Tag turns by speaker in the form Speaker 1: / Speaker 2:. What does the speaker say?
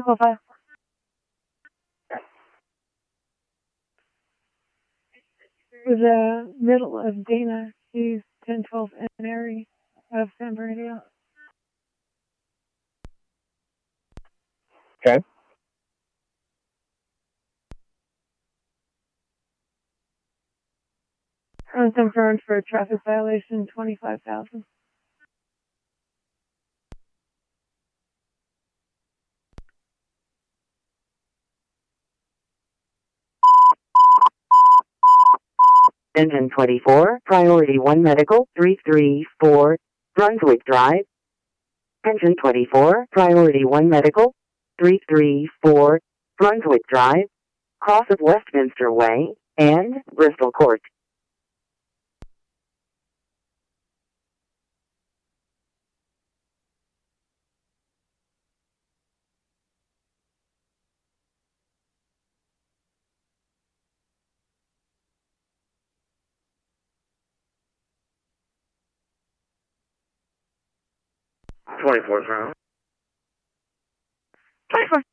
Speaker 1: 5. The middle of Dana, she's 1012 and Mary of San Bernardino.
Speaker 2: Okay.
Speaker 1: Unconfirmed for a traffic violation, 25,000.
Speaker 3: Engine 24, Priority 1 Medical, 334, Brunswick Drive. Engine 24, Priority 1 Medical, 334, Brunswick Drive, cross of Westminster Way, and Bristol Court.
Speaker 2: '24 Crown.
Speaker 1: 24.